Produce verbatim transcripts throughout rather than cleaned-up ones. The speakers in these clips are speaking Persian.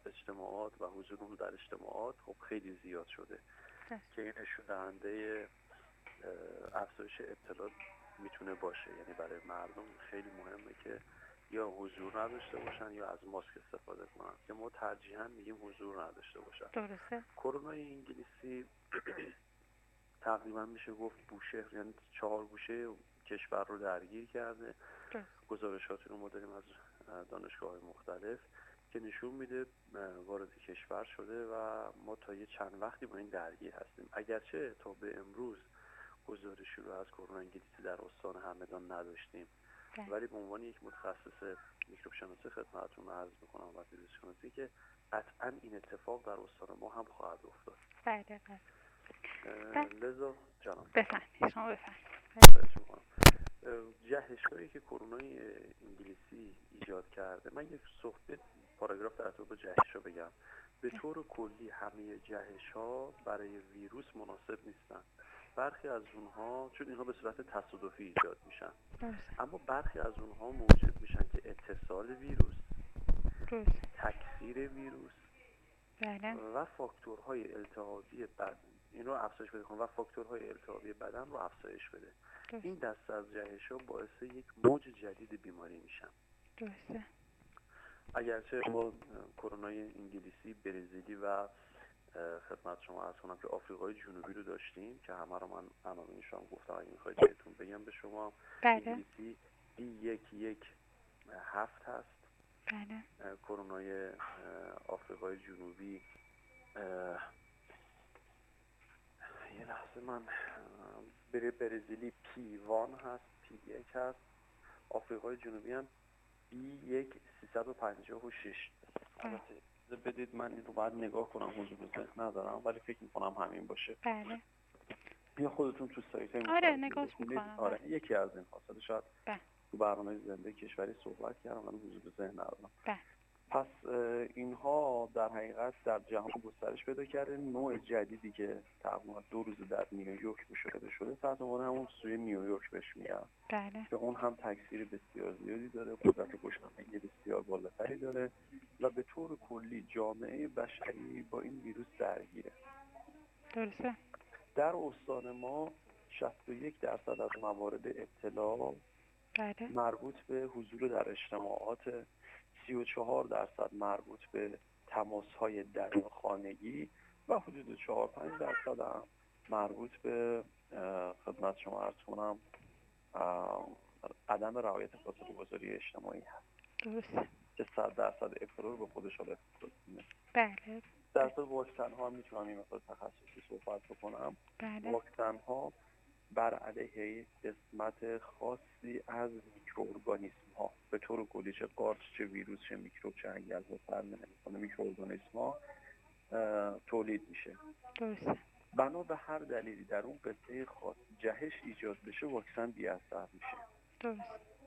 اجتماعات و حضور در اجتماعات خب خیلی زیاد شده که این نشون دهنده افزایش ابتلا میتونه باشه. یعنی برای مردم خیلی مهمه که یا حضور نداشته باشن یا از ماسک استفاده کنن، که ما ترجیحاً میگیم حضور نداشته باشن. درسته. کرونای انگلیسی تقریبا میشه گفت بوشه، یعنی چهار گوشه کشور رو درگیر کرده. گزارشاتی رو ما داریم از دانشگاه‌های مختلف که نشون میده وارد کشور شده و ما تا یه چند وقتی با این درگیر هستیم. اگرچه تا به امروز گزارشی رو از کرونا انگلیسی در استان همدان نداشتیم، ولی به عنوان یک متخصص میکروب شناسی خدمتتون عرض میکنم و ویروس شناسی که قطعا این اتفاق در استان ما هم خواهد افتاد. بله بله. لذا جناب بفرمایید، شما بفرمایید. جهش‌هایی که کرونای انگلیسی ایجاد کرده، من یک صحبت پاراگراف در طور جهش رو بگم. به طور کلی همه جهش‌ها برای ویروس مناسب نیستن. برخی از اونها چون اینها به صورت تصادفی ایجاد میشن، اما برخی از اونها موجب میشن که اتصال ویروس، تکثیر ویروس بله. و فاکتورهای التهابی بدن این رو افزایش بده و فاکتورهای التهابی بدن رو افزایش بده. درست. این دسته از جهش‌ها باعث یک موج جدید بیماری میشن. درسته. اگرچه ما کرونای انگلیسی، برزیلی و خدمت شما عرض کنم که آفریقای جنوبی رو داشتیم که همه رو من عناوینش هم گفتم، اگه میخواید بهتون بگم به شما. بله. انگلیسی بی یک یک هفت هست. بله. کرونای آفریقای جنوبی یه لحظه من بره برزیلی پی وان هست، پی یک هست. آفریقای جنوبی هم بی یک سیصد و پنجاه و شش. البته بدید من این رو باید نگاه کنم، حضور ذهن ندارم ولی فکر میکنم همین باشه. بله. یا خودتون تو سایت های آره نگاهش میکنم. آره یکی از این خاصه شاید بله. تو برنامه زنده کشوری صحبت کردم ولی حضور ذهن ندارم. بله. پس اینها در حقیقت در جهان گسترش پیدا کرده. نوع جدیدی که تقریبا دو روز در نیویورک مشاهده شده تحت عنوان همون سوی نیویورک بهش میگن. بله. که اون هم تکثیر بسیار زیادی داره، قدرت کشندگی بسیار بالاتری داره و به طور کلی جامعه بشری با این ویروس درگیره. درسته. در استان ما شصت و یک درصد از موارد ابتلا بله. مربوط به حضور در اجتماعات، سی و چهار درصد مربوط به تماس‌های درون خانگی و حدود چهار پنج درصد هم مربوط به خدمت شما عرض کنم عدم رعایت فاصله گذاری اجتماعی هست. درسته. که صد درصد ابتلا رو به خودش حالت کنه. بله. در طور واکسن ها هم میتونم این مقدار تخصصی صحبت بکنم. بله. واکسن ها بر علیه قسمت خاصی از میکروارگانیسم ها به طور کلی، چه قارچ، چه ویروس، چه میکروب، چه انگل ها فرق نمیکنه، میکروارگانیسم ها تولید میشه. درسته. بنا به هر دلیلی در اون قطعه خاص جهش ایجاد بشه واکسن بی اثر میشه. درست.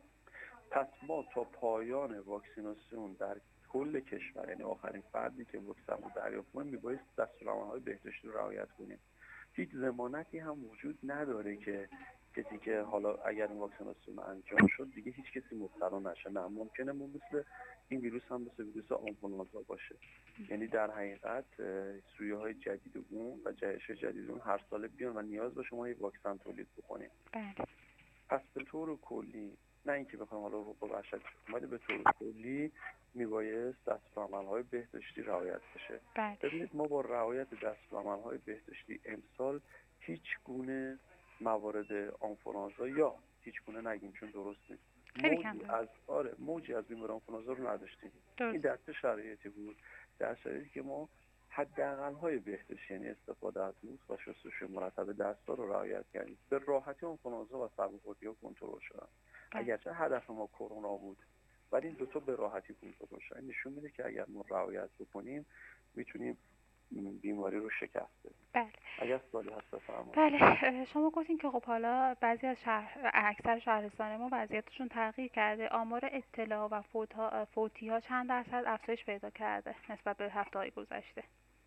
پس ما تا پایان واکسیناسیون در کل کشور، یعنی آخرین فردی که واکسن رو دریافت کنه، میبایست دستورالعمل‌های بهداشتی رو رعایت کنیم. هیچ ضمانتی هم وجود نداره که کسی که حالا اگر این واکسیناسیون انجام شد دیگه هیچ کسی مبتلا نشه. نه، ممکنه ما مثل این ویروس هم مثل ویروس آنفولانزا باشه. یعنی در حقیقت سویه‌های جدید اون و جهش جدید اون هر ساله بیان و نیاز به شما یک واکسن تولید بکنیم. بله. پس به طور کلی، نه اینکه بخوام حالا رو با وحشت ولی به طور کلی میبایست دستورالعمل‌های بهداشتی رعایت بشه. بله. ببینید ما با رعایت دستورالعمل‌های بهداشتی امسال هیچ گونه موارد آنفولانزا یا هیچ گونه نگیم چون درست نیست، موجی از آره موجی از بیماری آنفولانزا رو نداشتیم. این در چه شرایطی بود؟ در شرایطی که ما حداقل‌های بهداشتی، یعنی استفاده از ماسک و شستشوی مرتب دست‌ها رو رعایت کردیم. به راحتی آنفولانزا و سرماخوردی‌ها کنترل شدن. اگرچه هدف ما کرونا بود ولی این دو تا به راحتی کنترل شدن. نشون میده که اگر ما رعایت بکنیم میتونیم بیماری رو شکست بدیم. بله. اگر سوالی هست بفرمایید. بله، شما گفتین که خب حالا بعضی از شهر اکثر شهرستان ما وضعیتشون تغییر کرده. آمار ابتلا و فوت ها فوتی ها چند درصد افزایش پیدا کرده نسبت به هفته‌های گذشته؟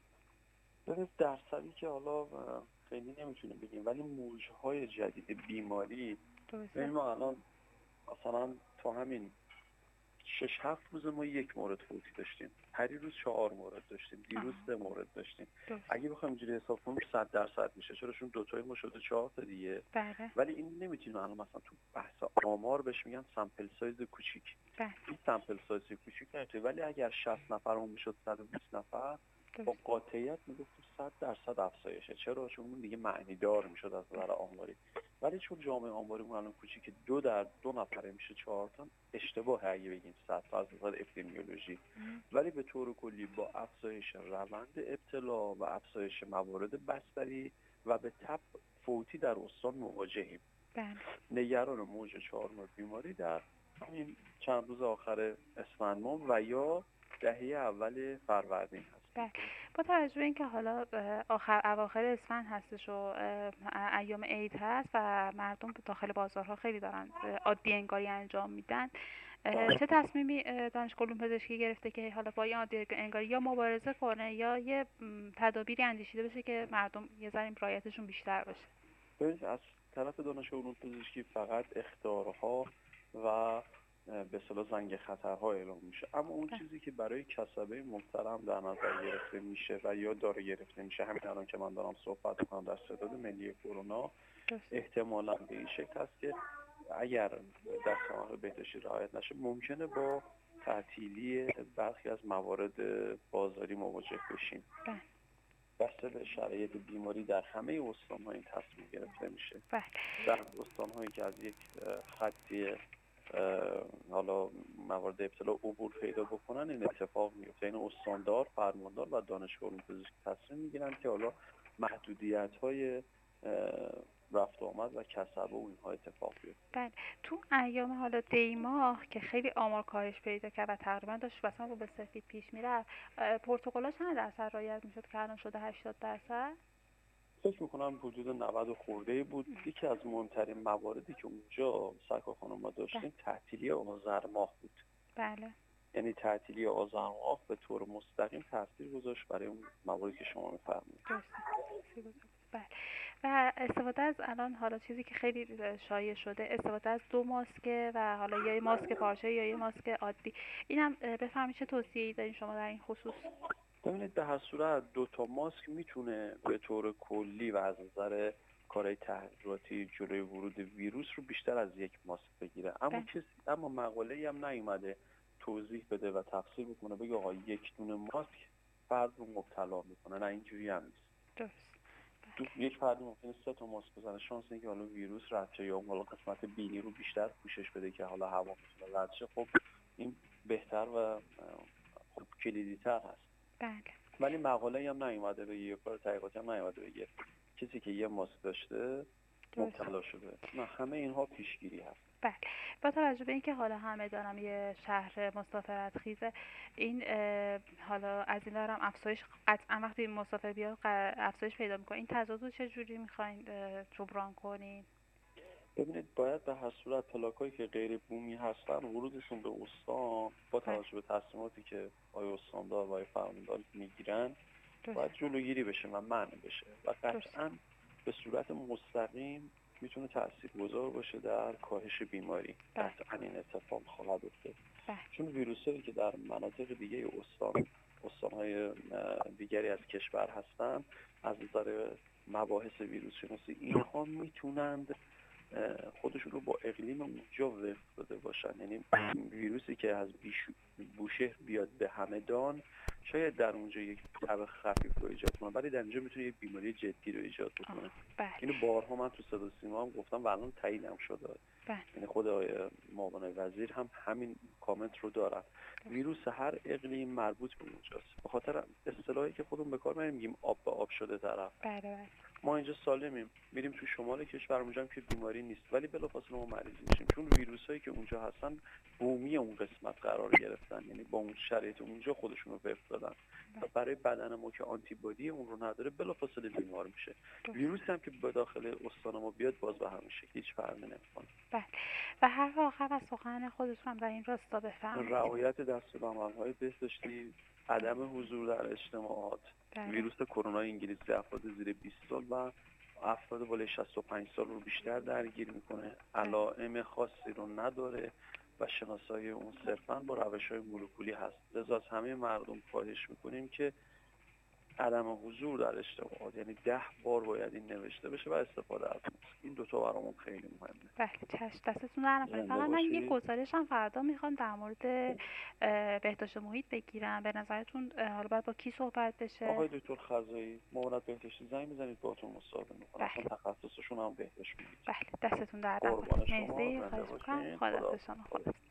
ببینید درصدی که حالا خیلی نمیتونیم بگیم ولی موج‌های جدید بیماری، درسته. ما الان مثلا تو همین شش هفت روز ما یک مورد فوتی داشتیم، هری روز چهار مورد داشتیم، دیروز سه مورد داشتیم. اگه بخوایم اینجوری حساب کنیم صد درصد میشه، چرا چون دوتای ما شده چهار تا دیگه. بله. ولی این نمیتونیم الان مثلا تو بحث آمار بهش میگن سامپل سایز کوچیک. بله. این سامپل سایز کوچیک نمیشه، ولی اگر شصت نفر اون میشد صد و بیست نفر با قاطعیت میگفتیم صد درصد افزایشه. چرا؟ چون اون دیگه معنی دار میشد از نظر آماری. ولی چون جامعه آماریمون الان کوچیکه، دو در دو نفره میشه چهار تا، اشتباه اگه بگیم صد تا از نظر اپیدمیولوژی. ولی به طور کلی با افزایش روند ابتلا و افزایش موارد بستری و به تبع فوتی در استان مواجهیم. بله. نگران موج چهارم بیماری در همین چند روز آخر اسفند ماه و یا دهه اول فروردین هست. بله. با توجه به اینکه حالا آخر اواخر اسفند هستش و ایام عید هست و مردم داخل بازارها خیلی دارن عادی انگاری انجام میدن، چه تصمیمی دانشگاه علوم پزشکی گرفته که حالا با این عادی انگاری یا مبارزه کنه یا یه تدابیری اندیشیده بشه که مردم یه ذره رعایتشون بیشتر باشه؟ ببینید، از طرف دانشگاه علوم پزشکی فقط اخطارها و به اصطلاح زنگ خطرها اعلام میشه، اما اون چیزی که برای کسبه محترم در نظر گرفته میشه و یا داره گرفته میشه، همین الان که من دارم صحبت میکنم در ستاد ملی کرونا، احتمالاً به این شکل است که اگر دسته‌های بهداشتی رعایت نشه ممکنه با تعطیلی برخی از موارد بازاری مواجه بشیم. بسته به شرایط بیماری در همه استان‌ها این تصمیم گرفته میشه. در استان‌هایی که از یک خطی حالا موارد ابتلا عبور پیدا بکنن این اتفاق میفته. این استاندار، فرماندار و دانشگاه علوم پزشکی تصمیم میگیرن که حالا محدودیت‌های رفت و آمد و کسب و اینها اتفاق بیفته. بله. تو ایام حالا دی ماه که خیلی آمار کاهش پیدا کرد و تقریبا داشت مثلا رو به سفید پیش میرفت، پروتکل‌ها چند درصد رعایت میشد که الان شده هشتاد درصد؟ فکر میکنم حدود نود خورده بود. یکی از مهمترین مواردی که اونجا سرکار خانم ما داشتیم تعطیلی آذر ماه بود. بله. یعنی تعطیلی آذر ماه به طور مستقیم تاثیر گذاشت برای اون مواردی که شما میفرمایید. بله. و استفاده از الان حالا چیزی که خیلی شایع شده، استفاده از دو ماسک و حالا یا ماسک پارچه یا یه ماسک عادی، اینم بفهمید چه توصیه‌ای دارین شما در این خصوص؟ ببینید، به هر صورت دو تا ماسک میتونه به طور کلی و از نظر کارهای تحقیقاتی جلوی ورود ویروس رو بیشتر از یک ماسک بگیره، اما کسی اما مقاله‌ای هم نیومده توضیح بده و تفسیر بکنه بگه آقا یک دونه ماسک فرد رو مبتلا میکنه. نه، اینجوری هم نیست. درست. تو یک فرد ممکنه سه تا ماسک بزنه، شانس اینکه حالا ویروس رد شه یا حالا قسمت بینی رو بیشتر پوشش بده که حالا هوا میتونه رد شه، خب این بهتر و خب کلیدی‌تر هست. بله. ولی مقاله‌ای هم نیومده بگه، یه کار تحقیقاتی هم نیومده بگه کسی که یه ماسک داشته مبتلا شده. نه، همه اینها پیشگیری هست. بله. با توجه به اینکه حالا همه دارم یه شهر مسافرت خیزه، این حالا از این دارم افزایش قطعا وقتی مسافر بیاد افزایش پیدا میکنه، این تضاد رو چه جوری میخواین جبران کنین؟ ببینید، باید به هر صورت پلاکایی که غیر بومی هستن ورودشون به استان با توجه به تصمیماتی که آقای استاندار و آقای فرماندار میگیرن باید جلوگیری بشه و منع بشه و قطعا به صورت مستقیم میتونه تاثیرگذار باشه در کاهش بیماری. قطعا این اتفاق خواهد افتاد، چون ویروسایی که در مناطق دیگه استان استان‌های دیگری از کشور هستن از نظر مباحث ویروس شناسی اینها میتونند خودشون رو با اقلیم اونجا وفق داده باشن. یعنی ویروسی که از بوشهر بیاد به همدان شاید در اونجا یک تب خفیف رو ایجاد کنه، ولی در اینجا میتونه یک بیماری جدی رو ایجاد بکنه. اینو بارها من تو صدا سیما هم گفتم و الان تایید هم شده. یعنی خود معاون وزیر هم همین کامنت رو دارن. ویروس هر اقلیم مربوط به اونجاست. به خاطر اصطلاحی که خودمون به کار میگیم آب به آب شده طرف. بله. ما اینجا سالمیم، میریم تو شمال کشور اونجا هم که بیماری نیست، ولی بلافاصله ما مریض میشیم چون ویروسایی که اونجا هستن بومی اون قسمت قرار گرفتن، یعنی با اون شرایط اونجا خودشون رو وفق دادن و برای بدن ما که آنتیبادی اون رو نداره بلافاصله بیمار میشه. ویروس هم که به داخل استان ما بیاد باز به همین شکل هیچ فرقی نمیکنه. بله. و حرف آخر از سخن خودتون هم در این راستا بفرمایید. رعایت دستورالعمل‌های بهداشتی، عدم حضور در اجتماعات. بله. ویروس کرونا انگلیسی افراد زیر بیست سال و افراد بالای شصت و پنج سال رو بیشتر درگیر میکنه. علائم خاصی رو نداره و شناسایی اون صرفاً با روش‌های مولکولی هست. لذا از همه مردم خواهش میکنیم که عدم حضور در اشتباهات، یعنی ده بار باید این نوشته بشه و استفاده از اون. این دوتا برامون خیلی مهمه. بله چشم، دستتون در نکنه. فقط من یه گزارش هم فردا میخوام در مورد بهداشت محیط بگیرم. به نظرتون حالا باید با کی صحبت بشه؟ آقای دکتر خزایی، معاونت بهداشتی زنگ میزنید باهاتون مصاحبه میکنن، چون تخصصشون هم بهداشت محیط. بله دستتون در نکنه. مرسی، خواهش میکنم. خدا شما.